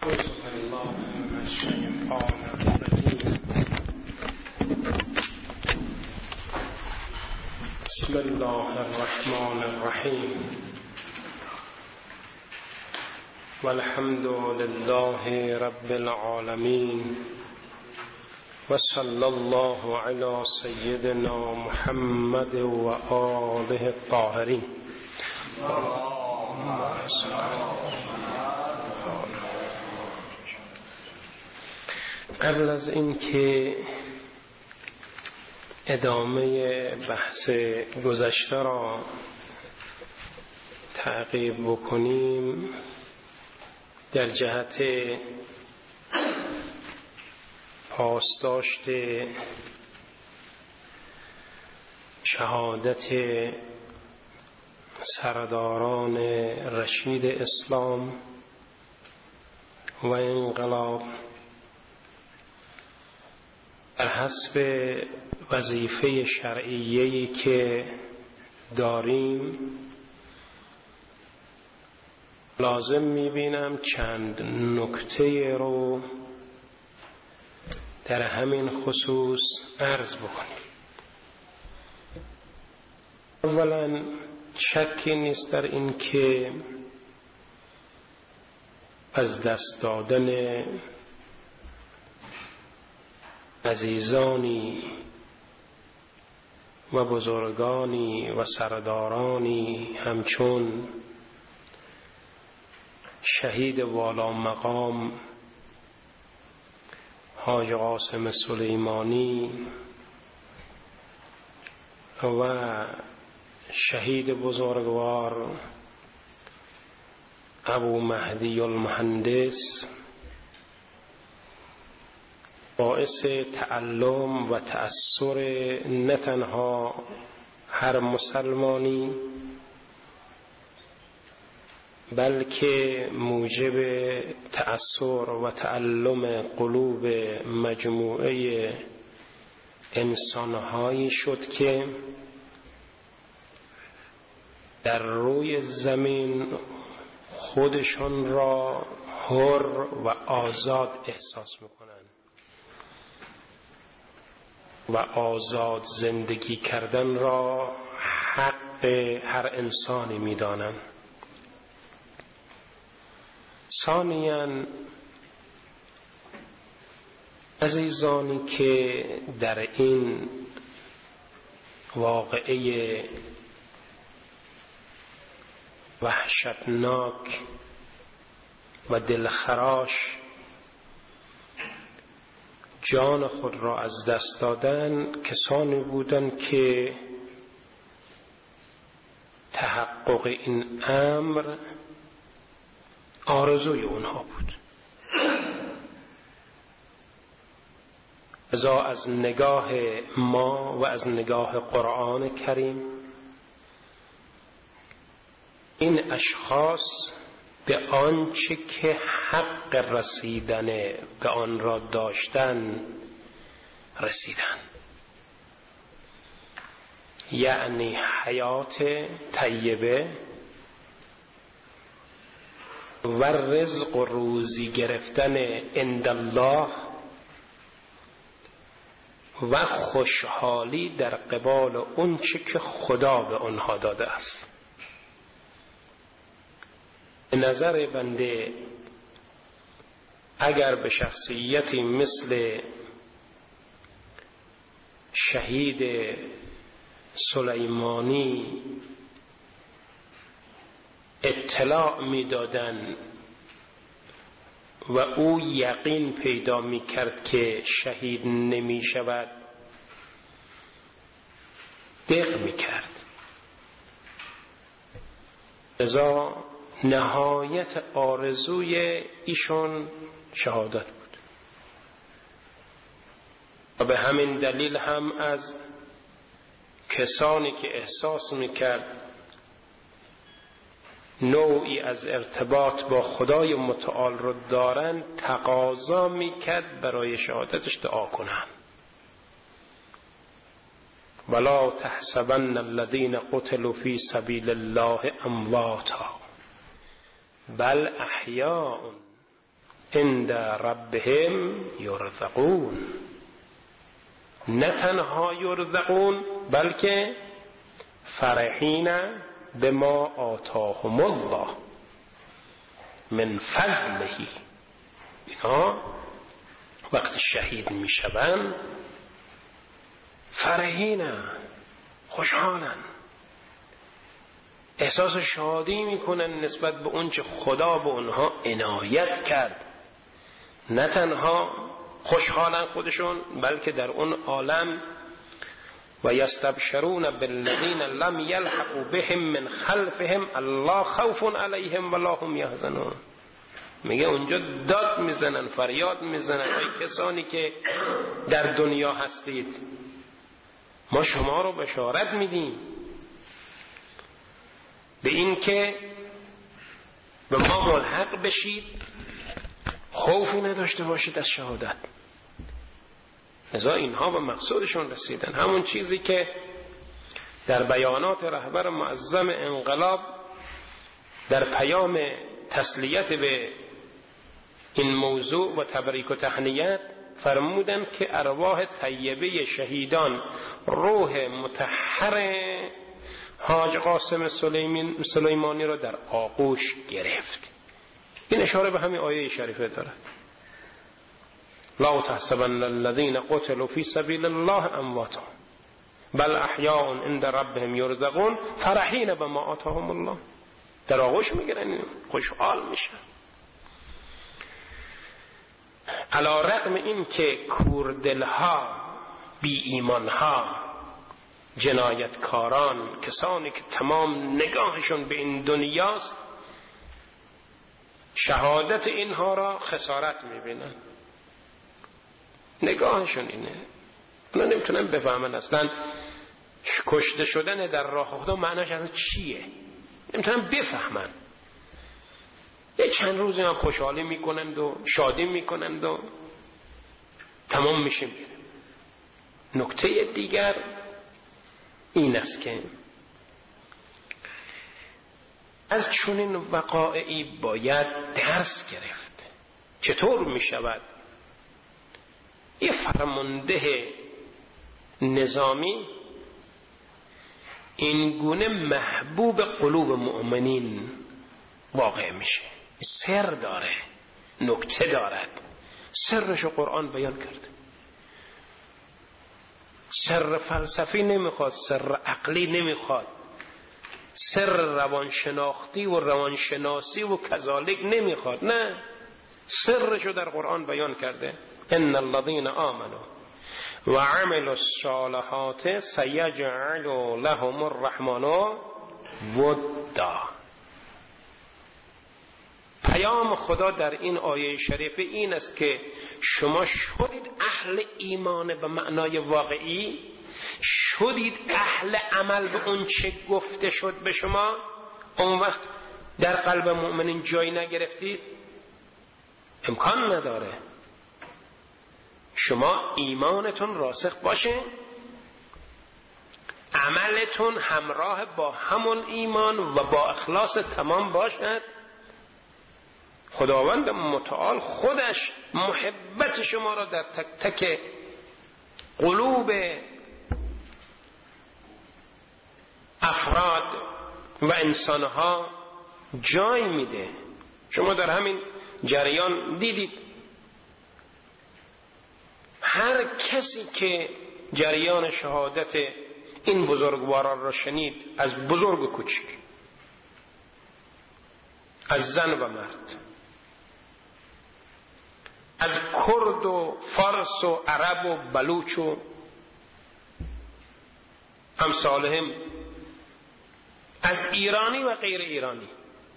أعوذ بالله من الشيطان الرجيم. بسم الله الرحمن الرحيم. والحمد لله رب العالمين، وصلى الله على سيدنا محمد وآله الطاهرين. قبل از این که ادامه بحث گذشته را تعقیب بکنیم، در جهت پاسداشت شهادت سرداران رشید اسلام و انقلاب در حسب وظیفه شرعیه‌ای که داریم، لازم می‌بینم چند نکته رو در همین خصوص عرض بکنیم. اولا شکی نیست در این که از دست دادن عزیزانی و بزرگانی و سردارانی همچون شهید والا مقام حاج قاسم سلیمانی و شهید بزرگوار ابو مهدی المهندس باعث تعلم و تأثر نه تنها هر مسلمانی، بلکه موجب تأثر و تعلم قلوب مجموعه انسانهایی شد که در روی زمین خودشان را حر و آزاد احساس میکنند و آزاد زندگی کردن را حق هر انسانی میدانند. ثانیاً عزیزانی که در این واقعه وحشتناک و دلخراش جان خود را از دست دادن، کسانی بودند که تحقق این امر آرزوی اونها بود. لذا از نگاه ما و از نگاه قرآن کریم این اشخاص به آنچه که حق رسیدن به آن را داشتن رسیدن، یعنی حیات طیبه و رزق و روزی گرفتن عند الله و خوشحالی در قبال اون چه که خدا به آنها داده است. به نظر بنده اگر به شخصیتی مثل شهید سلیمانی اطلاع می‌دادند و او یقین پیدا می‌کرد که شهید نمی‌شود، دق می‌کرد. لذا نهایت آرزوی ایشون شهادت بود و به همین دلیل هم از کسانی که احساس می‌کرد نوعی از ارتباط با خدای متعال رو دارن، تقاضا میکرد برای شهادتش دعا کنن. ولا تحسبن الذين قتلوا في سبيل الله امواتا بل احیاء عند ربهم یرزقون. نه تنها یرزقون بلکه فرحین بما آتاهم الله من فضله. اینا وقت شهید میشوند فرحین، خوشحالن، احساس شادی میکنن نسبت به اون چه خدا به اونها عنایت کرد. نه تنها خوشحالن خودشون بلکه در اون عالم و یستبشرون بالذین لم یلحقوا بهم من خلفهم الله خوف علیهم ولا هم یحزنون. میگه اونجا داد میزنن، فریاد میزنن ای کسانی که در دنیا هستید ما شما رو بشارت میدیم به این که به ما ملحق بشید، خوفی نداشته باشید از شهادت. لذا اینها به مقصودشون رسیدن. همون چیزی که در بیانات رهبر معظم انقلاب در پیام تسلیت به این موضوع و تبریک و تهنیت فرمودن که ارواح طیبه شهیدان روح مطهر حاج قاسم سلیمانی را در آغوش گرفت. این اشاره به همین آیه شریفه دارد. لا تحسبن الذين قتلوا في سبيل الله اموات بل احیاء عند ربهم یرزقون فرحین بما آتاهم الله. در آغوش میگیرن، خوشحال میشن. علی رغم این که کوردلها، بی ایمانها، جنایتکاران، کسانی که تمام نگاهشون به این دنیاست، شهادت اینها را خسارت میبینن. نگاهشون اینه. اونا نمیتونن بفهمن اصلا کشته شدن در راه خدا معناش اصلا چیه. نمیتونن بفهمن. یه چند روزی هم خوشحالی میکنند و شادی میکنند و تمام میشه میره. نکته دیگر این است که از چنین وقایعی باید درس گرفت. چطور میشود یه فرمانده نظامی این گونه محبوب قلوب مؤمنین واقع میشه؟ سر داره، نکته دارد. سرش قرآن بیان کرده. سر فلسفی نمیخواد، سر عقلی نمیخواد، سر روانشناختی و روانشناسی و کذالک نمیخواد. نه، سرشو در قرآن بیان کرده. ان الذين آمنوا وعملوا الصالحات سيجعل لهم الرحمن ودا. پیام خدا در این آیه شریفه این است که شما شدید اهل ایمان به معنای واقعی، شدید اهل عمل به اون چه گفته شد به شما، اون وقت در قلب مؤمنین جای نگرفتید؟ امکان نداره. شما ایمانتون راسخ باشه، عملتون همراه با همون ایمان و با اخلاص تمام باشد، خداوند متعال خودش محبت شما را در تک تک قلوب افراد و انسانها جای میده. شما در همین جریان دیدید هر کسی که جریان شهادت این بزرگواران را شنید، از بزرگ و کوچک، از زن و مرد، از کرد و فارس و عرب و بلوچ و امثالهم، از ایرانی و غیر ایرانی،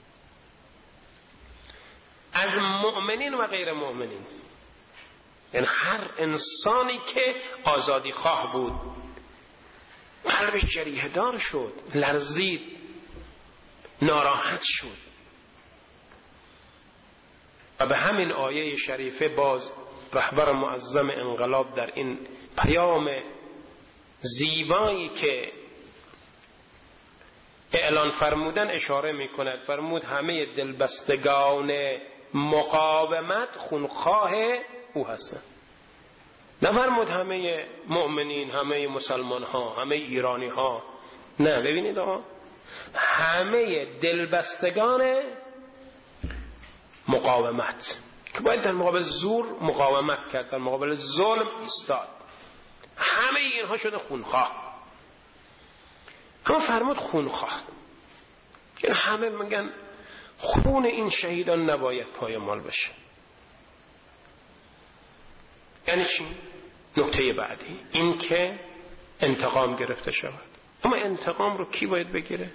از مؤمنین و غیر مؤمنین، یعنی هر انسانی که آزادی خواه بود قلبش جریحه دار شد، لرزید، ناراحت شد. و به همین آیه شریفه باز رهبر معظم انقلاب در این پیام زیبایی که اعلان فرمودن اشاره می کند. فرمود همه دلبستگان مقاومت خونخواه او هستند. نفرمود همه مؤمنین، همه مسلمان ها، همه ایرانی ها، نه، ببینید آقا، همه دلبستگان مقاومت که باید در مقابل زور مقاومت کرد، در مقابل ظلم ایستاد، همه اینها شده خونخواه. اما فرمود خونخواه، این همه میگن خون این شهیدان نباید پایمال بشه. یعنی چی؟ نکته بعدی این که انتقام گرفته شود. اما انتقام رو کی باید بگیره؟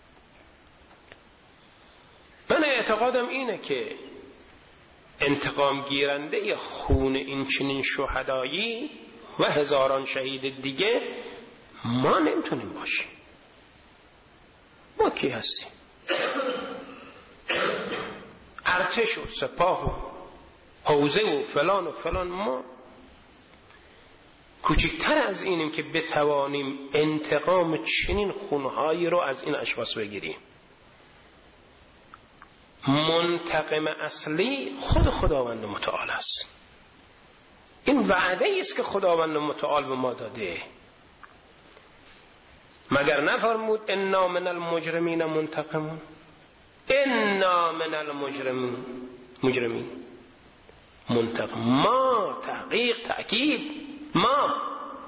من اعتقادم اینه که انتقام گیرنده خون این چنین شهدایی و هزاران شهید دیگه ما نمیتونیم باشیم. ما کی هستیم؟ ارتش و سپاه و حوزه و فلان و فلان. ما کوچکتر از اینیم که بتوانیم انتقام چنین خونهایی رو از این اشخاص بگیریم. منتقم اصلی خود خداوند متعال است. این وعده است که خداوند متعال به ما داده. مگر نفرمود انا من المجرمین منتقمون؟ انا من المجرمین منتقم. ما، تحقیق، تأکید، ما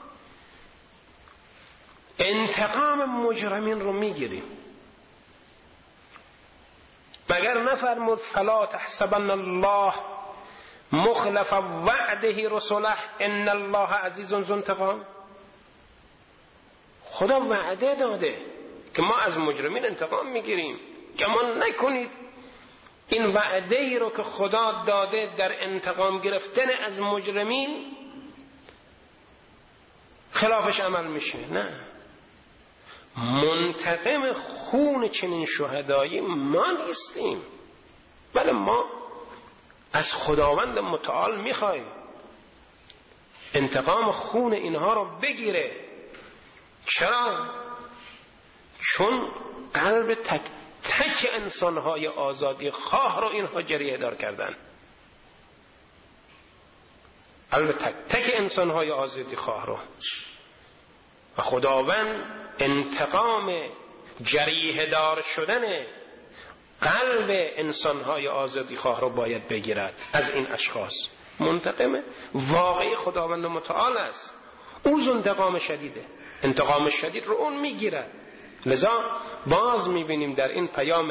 انتقام مجرمین رو میگیریم. مگر نفرمود فلا تحسبن الله مخلف وعده رسوله ان الله عزیز ذو انتقام؟ خدا وعده داده که ما از مجرمین انتقام میگیریم. گمان نکنید این وعده ای رو که خدا داده در انتقام گرفتن از مجرمین خلافش عمل میشه. نه، منتقم خون چنین شهدایی ما نیستیم، بله ما از خداوند متعال میخوایم انتقام خون اینها رو بگیره. چرا؟ چون قلب تک تک انسانهای آزادی خواه رو اینها جریه دار کردن. قلب تک تک انسانهای آزادی خواه رو و خداوند انتقام جریه دار شدن قلب انسانهای آزادی خواه رو باید بگیرد از این اشخاص. منتقم واقعی خداوند متعال است. او انتقام شدیده، انتقام شدید رو اون میگیرد. لذا باز میبینیم در این پیام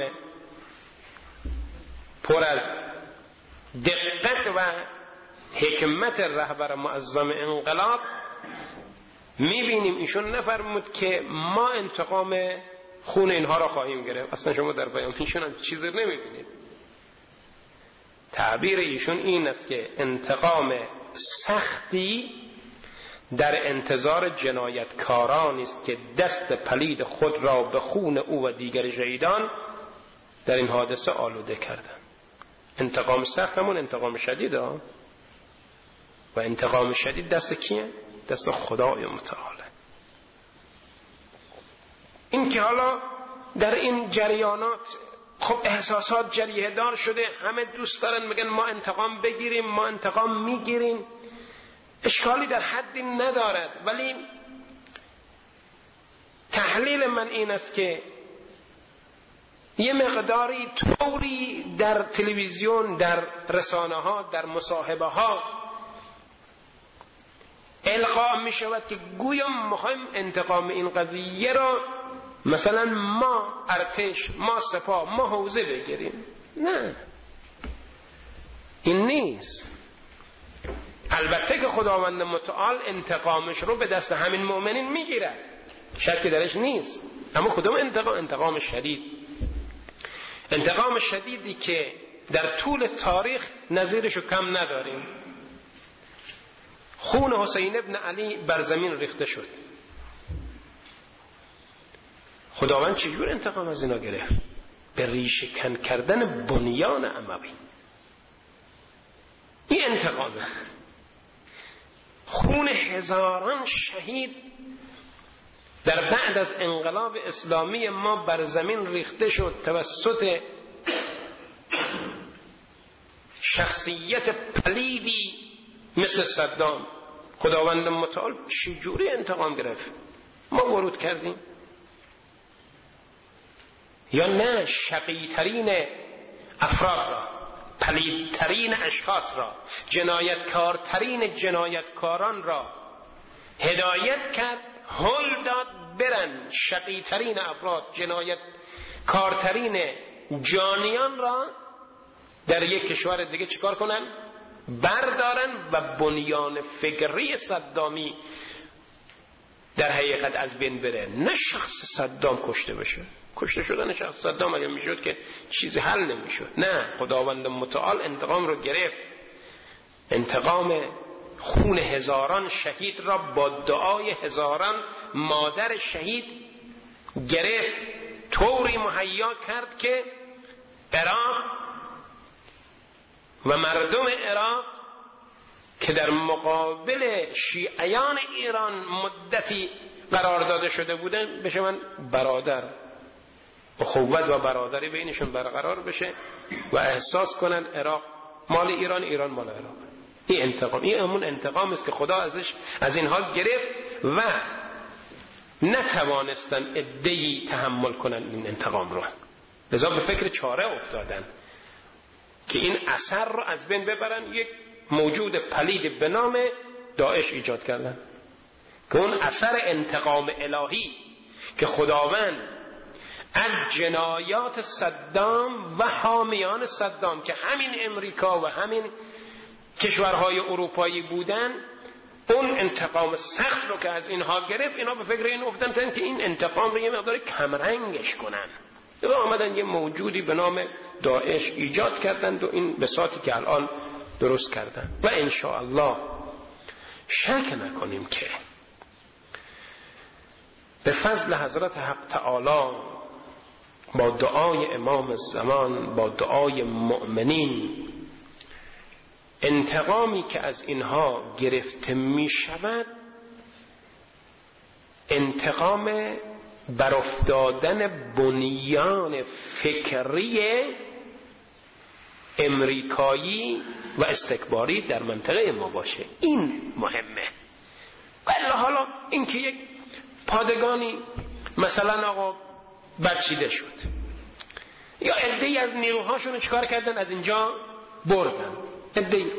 پر از دقت و حکمت رهبر معظم انقلاب میبینیم ایشون نفرمود که ما انتقام خون اینها را خواهیم گرفت. اصلا شما در پیام ایشون هم چیزی نمیبینید. تعبیر ایشون این است که انتقام سختی در انتظار جنایتکارانی است که دست پلید خود را به خون او و دیگر شهیدان در این حادثه آلوده کردند. انتقام سخت همون انتقام شدید ها، و انتقام شدید دست کیه؟ دست خدای متعاله. این که حالا در این جریانات خب احساسات جریه دار شده، همه دوست دارن میگن ما انتقام بگیریم، ما انتقام میگیریم، اشکالی در حدی ندارد. ولی تحلیل من این است که یه مقداری طوری در تلویزیون، در رسانه ها، در مصاحبه ها القا می شود که گویا میخوایم انتقام این قضیه را مثلا ما ارتش، ما سپاه، ما حوزه بگیریم. نه، این نیست. البته که خداوند متعال انتقامش رو به دست همین مؤمنین میگیرد، شکی درش نیست. اما کدام انتقام شدید؟ انتقام شدیدی که در طول تاریخ نظیرشو کم نداریم. خون حسین ابن علی بر زمین ریخته شد. خداوند چجور انتقام از اینا گرفت؟ به ریشه کن کردن بنیان اموی. این انتقامه. خون هزاران شهید در بعد از انقلاب اسلامی ما بر زمین ریخته شد توسط شخصیت پلیدی مثل صدام خداوند متعال چجوری انتقام گرفت؟ ما ورود کردیم؟ یا نه شقی‌ترین افراد را، پلیدترین اشخاص را، جنایتکارترین جنایتکاران را هدایت کرد، هل داد برن شقی‌ترین افراد، جنایتکارترین جانیان را در یک کشور دیگه چیکار کنن؟ بردارن و بنیان فکری صدامی در حقیقت از بین بره. نه شخص صدام کشته بشه، کشته شدن شخص صدام اگه میشد که چیزی حل نمیشد. نه، خداوند متعال انتقام رو گرفت، انتقام خون هزاران شهید را با دعای هزاران مادر شهید گرفت، طوری مهیا کرد که عراق و مردم عراق که در مقابل شیعیان ایران مدتی قرار داده شده بودن بشه من برادر، اخوت و برادری بینشون برقرار بشه و احساس کنن عراق مال ایران، ایران مال عراق. این انتقام، این همون انتقام است که خدا از اینها گرفت و نتوانستن عده‌ای تحمل کنن این انتقام رو، لذا به فکر چاره افتادن که این اثر رو از بین ببرن. یک موجود پلید به نام داعش ایجاد کردن که اون اثر انتقام الهی که خداوند از جنایات صدام و حامیان صدام که همین امریکا و همین کشورهای اروپایی بودن، اون انتقام سخت رو که از اینها گرفت، اینا به فکر این افتادن که این انتقام رو یه مقدار کمرنگش کنن. آمدن یه موجودی به نام داعش ایجاد کردند و این بساطی که الان درست کردن و انشاءالله شک نکنیم که به فضل حضرت حق تعالی با دعای امام الزمان، با دعای مؤمنین، انتقامی که از اینها گرفته می شود انتقام برافتادن بنیان فکری امریکایی و استکباری در منطقه ما باشه. این مهمه. ولی حالا اینکه یک پادگانی مثلا آقا بچیده شد یا عده‌ای از نیروهاشون چیکار کردن؟ از اینجا بردن عده‌ای.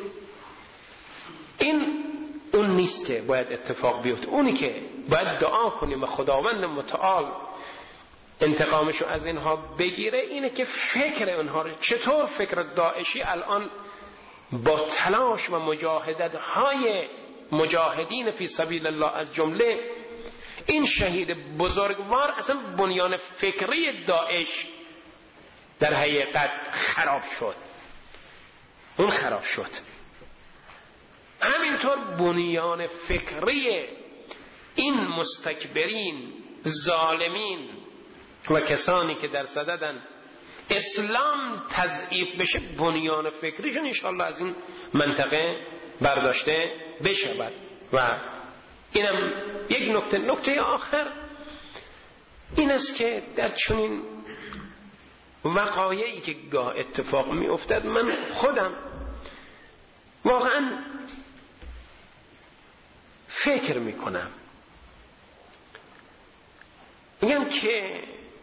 این اون نیست که باید اتفاق بیفته. اونی که باید دعا کنیم و خداوند متعال انتقامشو از اینها بگیره اینه که فکر اونها رو، چطور فکر داعشی الان با تلاش و مجاهدت های مجاهدین فی سبیل الله از جمله این شهید بزرگوار، اصلا بنیان فکری داعش در حقیقت خراب شد. اون خراب شد. همینطور بنیان فکری این مستکبرین، ظالمین و کسانی که در صددن اسلام تضعیف بشه، بنیان فکریشون انشاءالله از این منطقه برداشته بشود. و اینم یک نکته آخر این است که در چنین وقایعی که گاه اتفاق می افتد، من خودم واقعا فکر می کنم، میگم که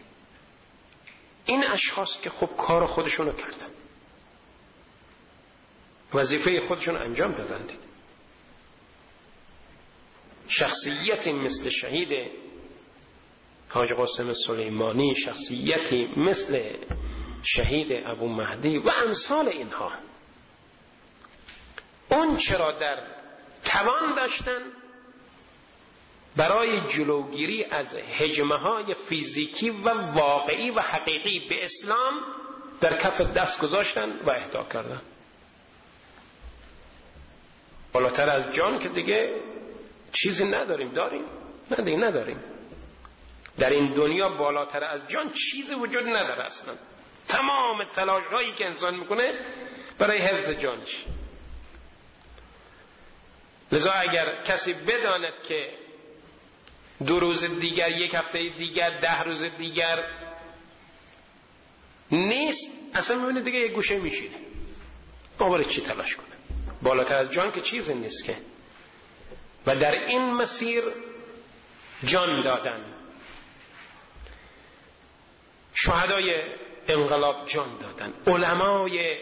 این اشخاص که خب کار خودشونو کردن، وظیفه خودشون انجام دادن، شخصیتی مثل شهید حاج قاسم سلیمانی، شخصیتی مثل شهید ابو مهدی و امثال اینها، اون چرا در توان داشتن برای جلوگیری از هجمه های فیزیکی و واقعی و حقیقی به اسلام در کف دست گذاشتن و اهدا کردن. بالاتر از جان که دیگه چیزی نداریم. داریم؟ نه دیگه نداریم. در این دنیا بالاتر از جان چیزی وجود نداره اصلا. تمام تلاش هایی که انسان میکنه برای حفظ جانش. لذا اگر کسی بداند که 2 روز دیگر، 1 هفته دیگر، 10 روز دیگر نیست، اصلا میبینه دیگه یک گوشه میشینه. ما برای چی تلاش کنه؟ بالاتر از جان که چیزی نیست که. و در این مسیر جان دادن، شهدای انقلاب جان دادن، علمای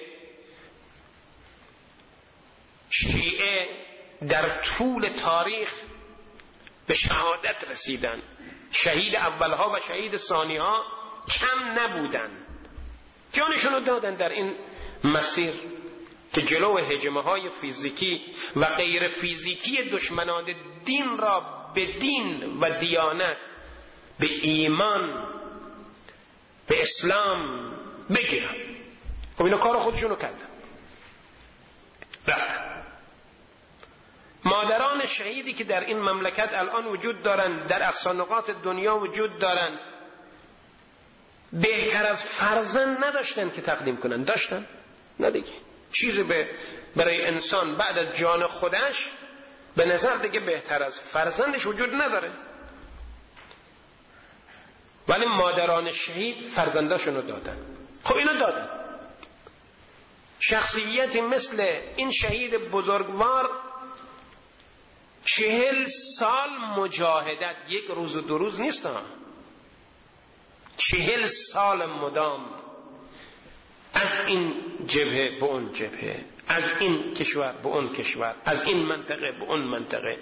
شیعه در طول تاریخ به شهادت رسیدن، شهید اولها و شهید ثانیها کم نبودن، جانشون دادن در این مسیر که جلو هجمه های فیزیکی و غیر فیزیکی دشمنان دین را به دین و دیانت، به ایمان، به اسلام بگیرن. خب اینا کار خودشونو کردن، رفتن. مادران شهیدی که در این مملکت الان وجود دارند، در اقصا نقاط دنیا وجود دارند، بهتر از فرزند نداشتن که تقدیم کنن؟ داشتن؟ نه دیگه. چیزی برای انسان بعد از جان خودش به نظر دیگه بهتر از فرزندش وجود نداره. ولی مادران شهید فرزنداشونو دادن. خب اینو دادن. شخصیتی مثل این شهید بزرگوار 40 سال مجاهدت، یک روز و 2 روز نیست ها، 40 سال مدام از این جبهه به اون جبهه، از این کشور به اون کشور، از این منطقه به اون منطقه،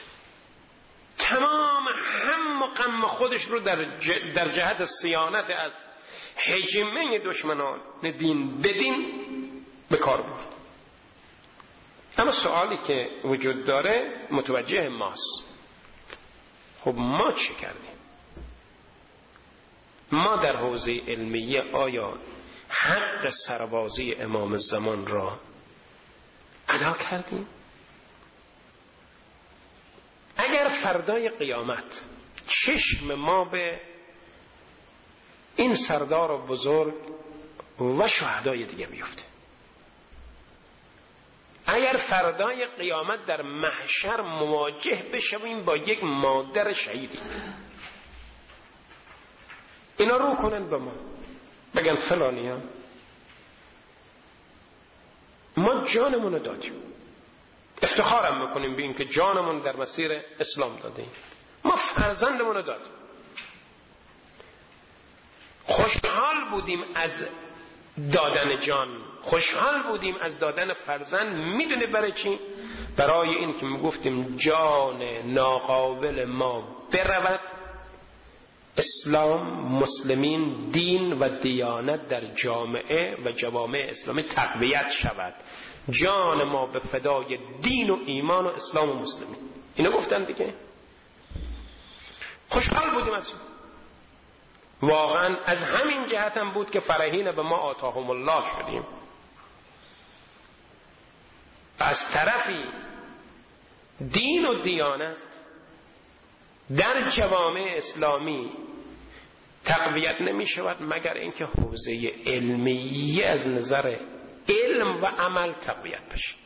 تمام هم و غم خودش رو در جهت صیانت از هجمه دشمنان دین به دین به کار برد. اما سوالی که وجود داره متوجه ماست، خب ما چه کردیم؟ ما در حوزه علمیه آیا حق سربازی امام زمان را ادا کردیم؟ اگر فردای قیامت چشم ما به این سردار بزرگ و شهدای دیگه بیفته، اگر فردای قیامت در محشر مواجه بشویم با یک مادر شهیدی، اینا رو کنن به ما بگن فلانی ها ما جانمونو دادیم، افتخارم میکنیم به این که جانمون در مسیر اسلام دادیم، ما فرزندمونو دادیم، خوشحال بودیم از دادن جان، خوشحال بودیم از دادن فرزند. میدونه برای چی؟ برای این که میگفتیم جان ناقابل ما برود، اسلام، مسلمین، دین و دیانت در جامعه و جوامع اسلامی تقویت شود، جان ما به فدای دین و ایمان و اسلام و مسلمین. اینو گفتن دیگه. خوشحال بودیم از واقعا از همین جهت هم بود که فرحین به ما آتاهم الله شدیم. از طرفی دین و دیانت در جوامع اسلامی تقویت نمی شود مگر اینکه حوزه علمیه از نظر علم و عمل تقویت بشه.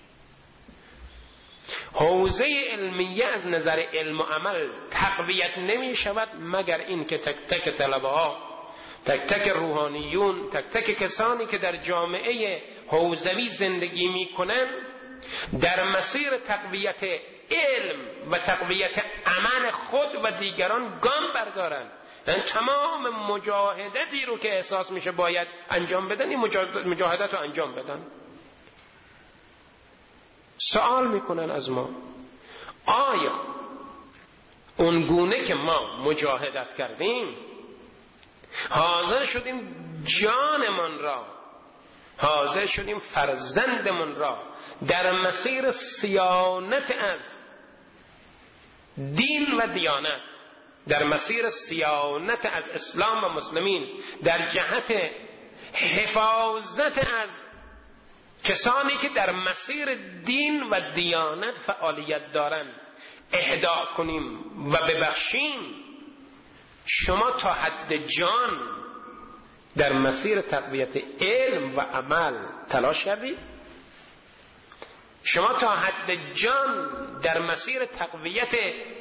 حوزه علمیه از نظر علم و عمل تقویت نمی شود مگر اینکه تک تک طلبه ها، تک تک روحانیون، تک تک کسانی که در جامعه حوزوی زندگی می کنند در مسیر تقویت علم و تقویت عمل خود و دیگران گام بردارند. یعنی تمام مجاهدتی رو که احساس میشه باید انجام بدن، این مجاهدت رو انجام بدن. سوال میکنن از ما آیا اون گونه که ما مجاهدت کردیم، حاضر شدیم جانمان را، حاضر شدیم فرزندمان را در مسیر صیانت از دین و دیانت، در مسیر صیانت از اسلام و مسلمین، در جهت حفاظت از کسانی که در مسیر دین و دیانت فعالیت دارند اهدا کنیم و ببخشیم؟ شما تا حد جان در مسیر تقویت علم و عمل تلاش کردید؟ شما تا حد جان در مسیر تقویت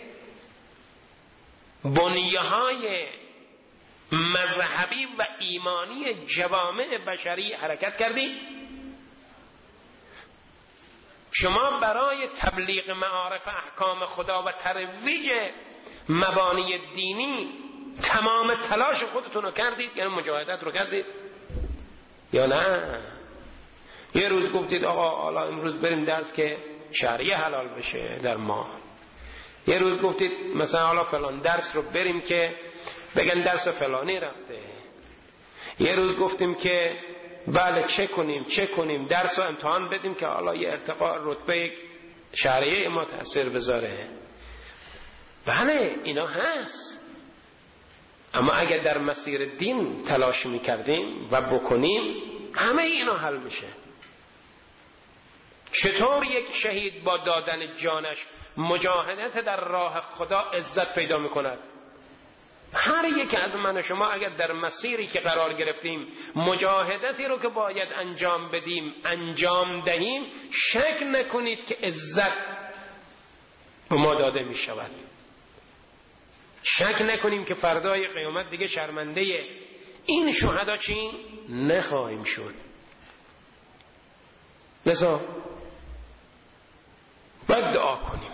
بنیه‌های مذهبی و ایمانی جوامع بشری حرکت کردید؟ شما برای تبلیغ معارف احکام خدا و ترویج مبانی دینی تمام تلاش خودتون رو کردید، یعنی مجاهدت رو کردید یا نه؟ یه روز گفتید آقا حالا امروز بریم درس که شریعه حلال بشه در ما، یه روز گفتید مثلا حالا فلان درس رو بریم که بگن درس فلانی رفته، یه روز گفتیم که بله چه کنیم درس رو امتحان بدیم که حالا یه ارتقاء رتبه شریعه ما تأثیر بذاره. بله اینا هست، اما اگر در مسیر دین تلاش میکردیم و بکنیم همه اینا حل میشه. چطور یک شهید با دادن جانش مجاهدت در راه خدا عزت پیدا میکند؟ هر یک از من و شما اگر در مسیری که قرار گرفتیم مجاهدتی رو که باید انجام بدیم انجام دهیم، شک نکنید که عزت به ما داده می شود. شک نکنیم که فردای قیامت دیگه شرمنده این شهدا چی نخواهیم شد. لذا باید دعا کنیم،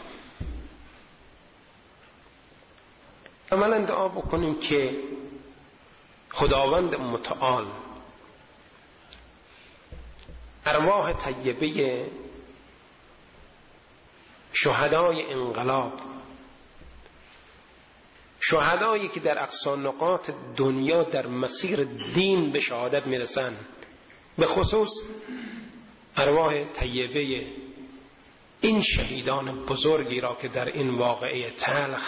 اولا دعا بکنیم که خداوند متعال ارواح طیبه شهدای انقلاب، شهدایی که در اقصا نقاط دنیا در مسیر دین به شهادت میرسن، به خصوص ارواح طیبه این شهیدان بزرگی را که در این واقعه تلخ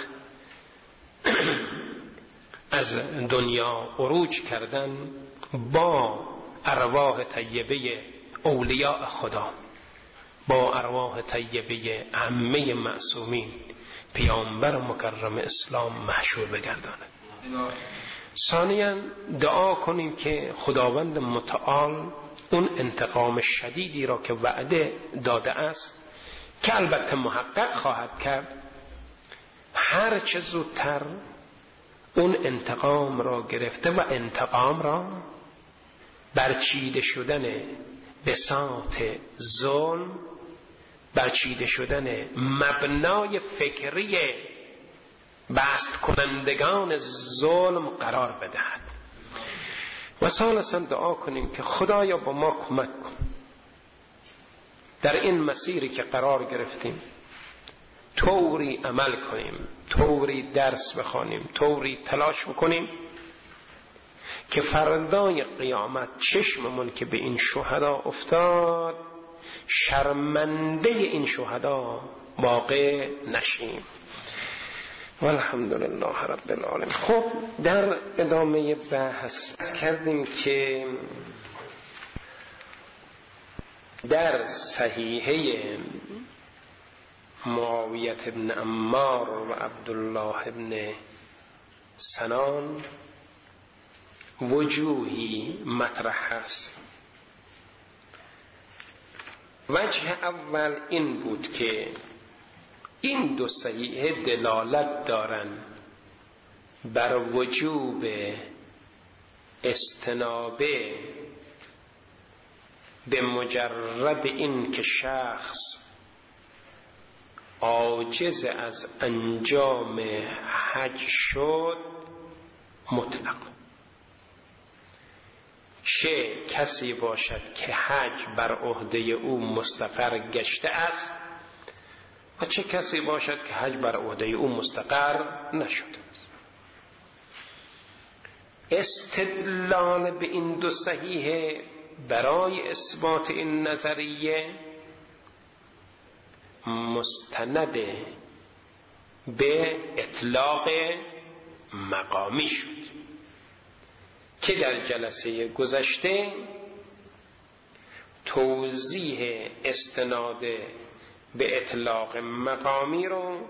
از دنیا عروج کردن، با ارواح طیبه اولیاء خدا، با ارواح طیبه عمه معصومین پیامبر مکرم اسلام محشور بگرداند. ثانیاً دعا کنیم که خداوند متعال اون انتقام شدیدی را که وعده داده است، که البته محقق خواهد کرد، هر چه زودتر اون انتقام را گرفته و انتقام را برچیده شدن بساط ظلم، برچیده شدن مبنای فکری بست کنندگان ظلم قرار بدهد. و ثالثاً دعا کنیم که خدایا با ما کمک کن در این مسیری که قرار گرفتیم، طوری عمل کنیم، طوری درس بخوانیم، طوری تلاش بکنیم که فردای قیامت چشممون که به این شهدا افتاد شرمنده این شهدا واقع نشیم. والحمدلله رب العالمین. خب در ادامه بحث کردیم که در صحیحه معاویه ابن عمار و عبدالله ابن سنان وجوهی مطرح است. وجه اول این بود که این دو صحیحه دلالت دارند بر وجوب استنابه به مجرد این که شخص عاجز از انجام حج شد مطلق، چه کسی باشد که حج بر عهده او مستقر گشته است و چه کسی باشد که حج بر عهده او مستقر نشده است. استدلال به این دو صحیحه برای اثبات این نظریه مستند به اطلاق مقامی شد که در جلسه گذشته توضیح استناد به اطلاق مقامی رو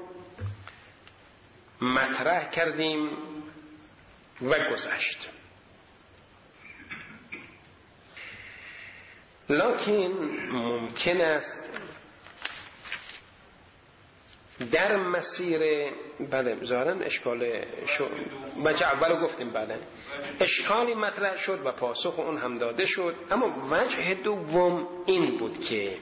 مطرح کردیم و گذشت. لکن ممکن است در مسیر بله ظاهرا اشکال وجه اول گفتیم بله اشکالی مطرح شد و پاسخ اون هم داده شد، اما وجه دوم این بود که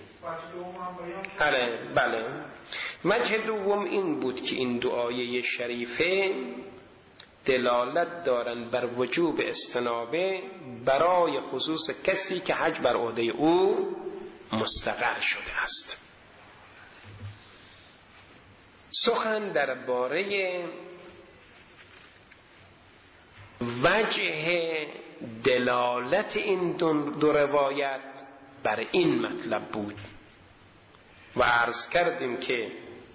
بله وجه دوم این بود که این دعای شریفه دلالت دارن بر وجوب استنابه برای خصوص کسی که حج بر عهده او مستقر شده است. سخن درباره وجه دلالت این دو روایت بر این مطلب بود و عرض کردیم که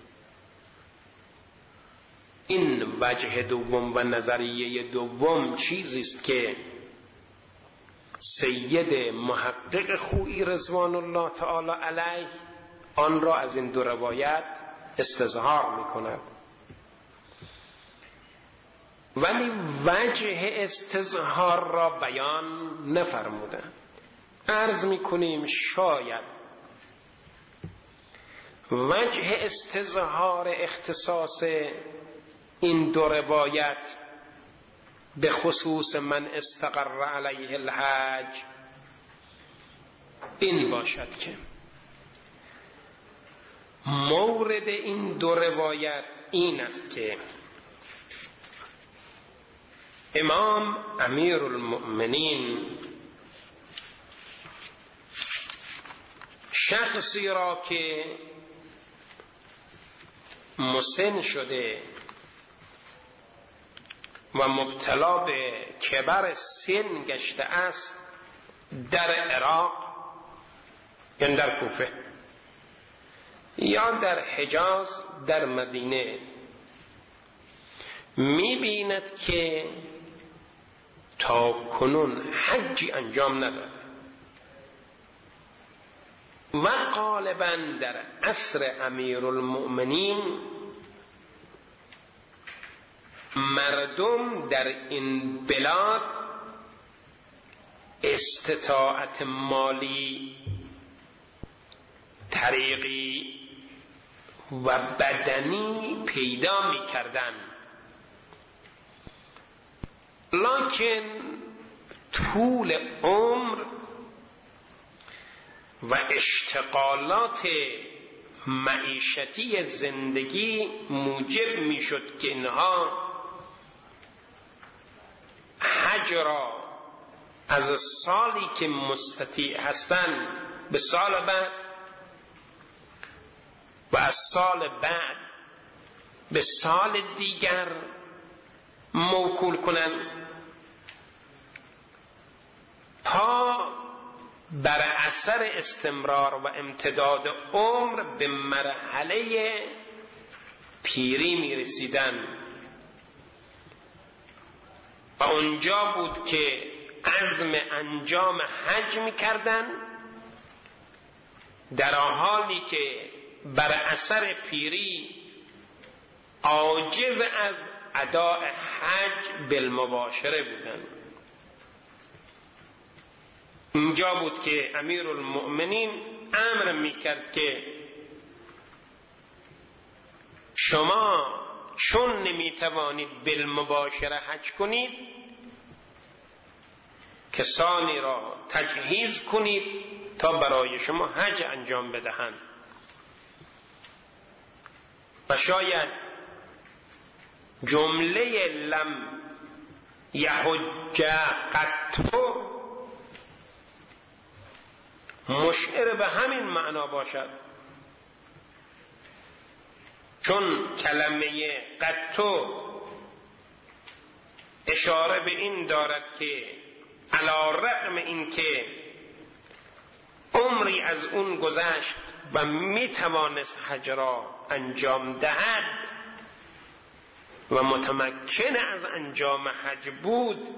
این وجه دوم و نظریه دوم چیزی است که سید محقق خویی رضوان الله تعالی علیه آن را از این دو روایت استظهار میکند، ولی وجه استظهار را بیان نفرمودند. عرض میکنیم شاید وجه استظهار اختصاص این دو روایت به خصوص من استقر علیه الحج این باشد که مورد این دو روایت این است که امام امیرالمؤمنین شخصی را که مسن شده و مبتلا به کبر سن گشته است در عراق یا در کوفه یا در حجاز در مدینه می‌بیند که تا کنون حجی انجام نداده و غالباً در عصر امیرالمؤمنین مردم در این بلاد استطاعت مالی طریقی و بدنی پیدا می کردن، لکن طول عمر و اشتغالات معیشتی زندگی موجب می شد که اینها حج را از سالی که مستطیع هستند به سال بعد و از سال بعد به سال دیگر موکول کنند تا بر اثر استمرار و امتداد عمر به مرحله پیری می رسیدن و اونجا بود که عزم انجام حج می کردن، در حالی که بر اثر پیری عاجز از اداء حج بالمباشره بودن. اینجا بود که امیرالمؤمنین امر میکرد که شما چون نمیتوانید بالمباشره حج کنید کسانی را تجهیز کنید تا برای شما حج انجام بدهند. و شاید جمله لم یحج قط مشعر به همین معنا باشد، چون کلمه قط اشاره به این دارد که علی رغم این که عمری از اون گذشت و میتوانست حج را انجام دهد و متمکن از انجام حج بود،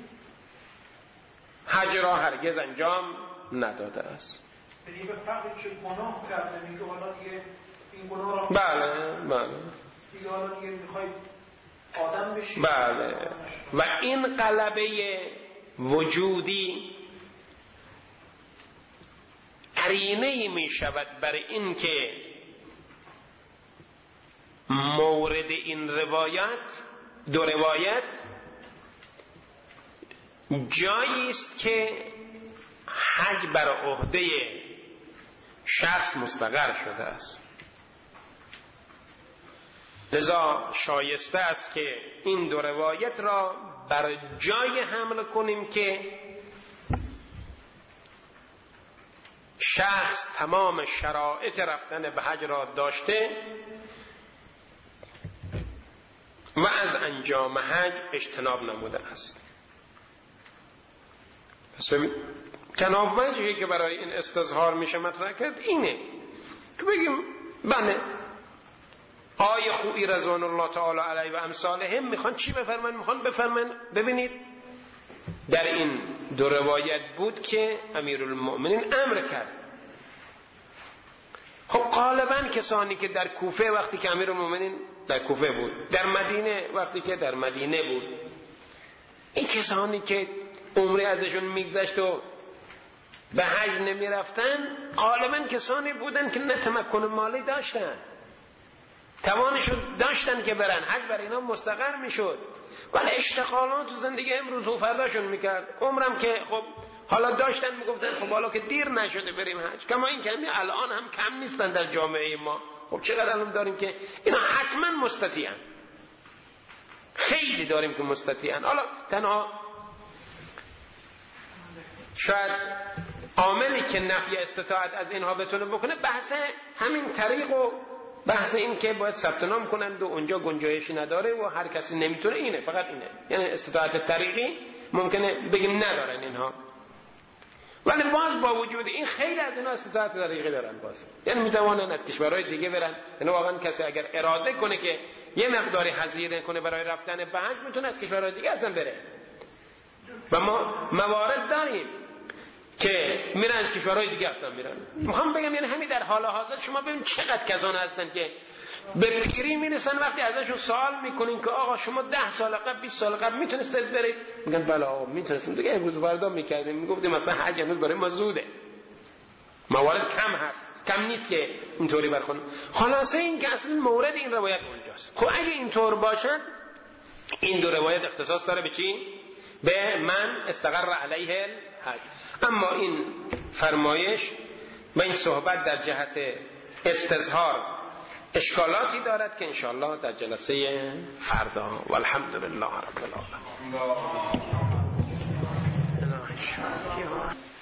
حج را هرگز انجام نداده است. یعنی به فقط چه گناه کرده میگه حالا دیگه این گناه را بله دیگه حالا دیگه میخواید آدم بشید. بله و این غلبه وجودی قرینه‌ای می شود بر این که مورد این روایت، دو روایت، جایی است که حج بر عهده شخص مستقر شده است. لذا شایسته است که این دو روایت را بر جای حمل کنیم که شخص تمام شرایط رفتن به حج را داشته و از انجام حج اجتناب نموده است. پس تناوبی که برای این استظهار میشه مطرح کرد اینه که بگیم بله آیه خویی رضوان الله تعالی علیه و امثالهم میخوان چی بفرمایند؟ میخوان بفرمایند ببینید در این دو روایت بود که امیرالمؤمنین امر کرد. خب غالبا کسانی که در کوفه وقتی که امیرالمؤمنین در کوفه بود، در مدینه وقتی که در مدینه بود، این کسانی که عمره ازشون میگذشت و به حج نمیرفتن غالبا کسانی بودن که نه تمکن مالی داشتن، توانشون داشتن که برن، حج بر اینا مستقر میشد، ولی اشتغالات و زندگی امروز و فرداشون میکرد. عمرم که خب حالا داشتن میگفتن خب حالا که دیر نشده بریم حج، کما این کمی الان هم کم نیستن در جامعه ما. خب چقدر الان داریم که اینا حتما مستطیعن، خیلی داریم که مستطیعن. حالا تنها شاید عاملی که نفی استطاعت از اینها بتونه بکنه بحث همین طریق و بحث این که باید ثبت نام کنند و اونجا گنجایشی نداره و هر کسی نمیتونه، اینه، فقط اینه. یعنی استطاعت طریقی ممکنه بگیم ندارن اینها، ولی باز با وجود این خیلی از اینا استطاعت طریقی دارن باز، یعنی میتوانن از کشورهای دیگه برن. یعنی واقعا کسی اگر اراده کنه که یه مقداری هزینه کنه برای رفتن به حج میتونه از کشورهای دیگه اصلا بره. و ما موارد داریم که میرن از کشورهای دیگه اصلا میرن. میخوام بگم یعنی همین در حال حاضر شما ببین چقدر کسان هستن که به پیری میرسن، وقتی ازشون سوال میکنین که آقا شما 10 سال قبل 20 سال قبل میتونستید برید، میگن بله آقا میتونستیم دیگه، امروز فردا میکردیم، میگفتیم مثلا حج امروز برای ما زوده. موارد کم هست، کم نیست که اینطوری برخونه. خلاصه این که اصلا مورد این روایت اونجاست. خب اگه اینطور باشد این دو روایت اختصاص داره به چی؟ به من استقر علیه الحج. اما این فرمایش و این صحبت در جهت استظهار اشکالاتی دارد که انشاءالله در جلسه فردا. والحمدلله رب العالمین.